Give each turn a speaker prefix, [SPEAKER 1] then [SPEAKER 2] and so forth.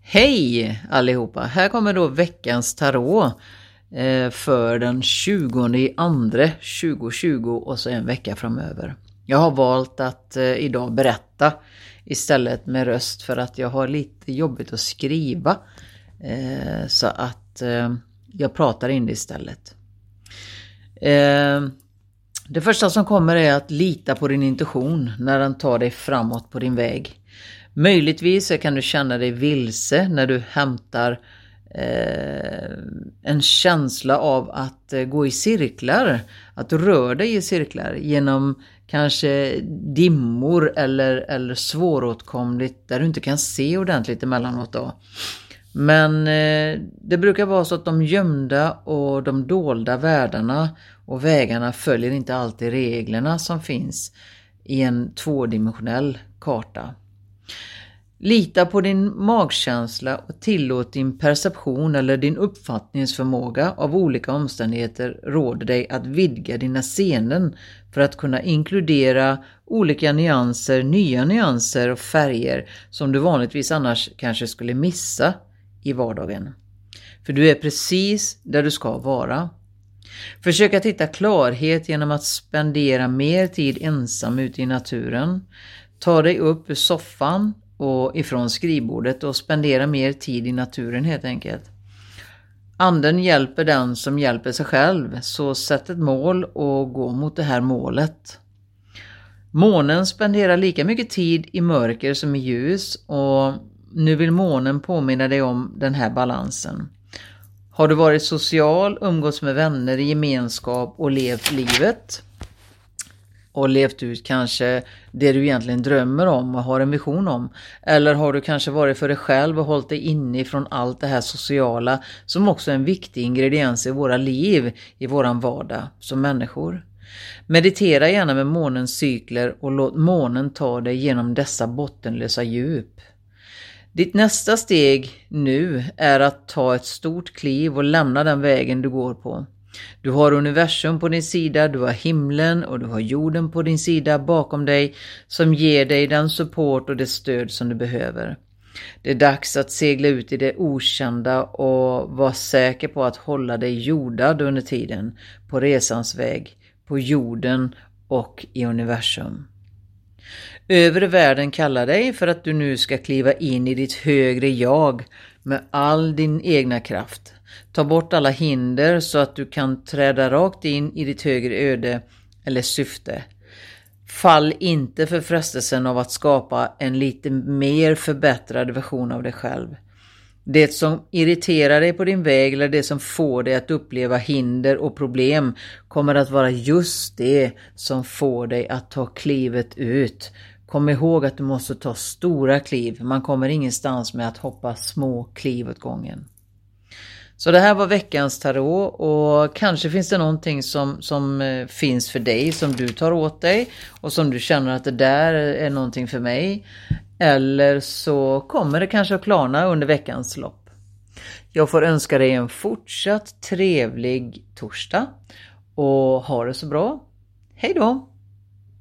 [SPEAKER 1] Hej allihopa, här kommer då veckans tarot för den 20/2 2020 och så en vecka framöver. Jag har valt att idag berätta istället med röst för att jag har lite jobbigt att skriva, så att jag pratar in det istället. Det första som kommer är att lita på din intuition när den tar dig framåt på din väg. Möjligtvis kan du känna dig vilse när du hämtar en känsla av att gå i cirklar, att du rör dig i cirklar genom kanske dimmor eller svåråtkomligt där du inte kan se ordentligt emellanåt då. Men det brukar vara så att de gömda och de dolda världarna och vägarna följer inte alltid reglerna som finns i en tvådimensionell karta. Lita på din magkänsla och tillåt din perception eller din uppfattningsförmåga av olika omständigheter råder dig att vidga dina sinnen för att kunna inkludera olika nyanser, nya nyanser och färger som du vanligtvis annars kanske skulle missa i vardagen. För du är precis där du ska vara. Försök att hitta klarhet genom att spendera mer tid ensam ute i naturen. Ta dig upp ur soffan och ifrån skrivbordet och spendera mer tid i naturen helt enkelt. Anden hjälper den som hjälper sig själv, så sätt ett mål och gå mot det här målet. Månen spenderar lika mycket tid i mörker som i ljus och nu vill månen påminna dig om den här balansen. Har du varit social, umgås med vänner i gemenskap och levt livet? Och levt ut kanske det du egentligen drömmer om och har en vision om. Eller har du kanske varit för dig själv och hållit dig inne från allt det här sociala som också är en viktig ingrediens i våra liv, i våran vardag som människor. Meditera gärna med månens cykler och låt månen ta dig genom dessa bottenlösa djup. Ditt nästa steg nu är att ta ett stort kliv och lämna den vägen du går på. Du har universum på din sida, du har himlen och du har jorden på din sida bakom dig som ger dig den support och det stöd som du behöver. Det är dags att segla ut i det okända och vara säker på att hålla dig jordad under tiden på resans väg, på jorden och i universum. Övre världen kallar dig för att du nu ska kliva in i ditt högre jag med all din egna kraft. Ta bort alla hinder så att du kan träda rakt in i ditt högre öde eller syfte. Fall inte för frestelsen av att skapa en lite mer förbättrad version av dig själv. Det som irriterar dig på din väg eller det som får dig att uppleva hinder och problem kommer att vara just det som får dig att ta klivet ut. Kom ihåg att du måste ta stora kliv. Man kommer ingenstans med att hoppa små kliv åt gången. Så det här var veckans tarot och kanske finns det någonting som finns för dig som du tar åt dig och som du känner att det där är någonting för mig. Eller så kommer det kanske att klarna under veckans lopp. Jag får önska dig en fortsatt trevlig torsdag och ha det så bra. Hej då!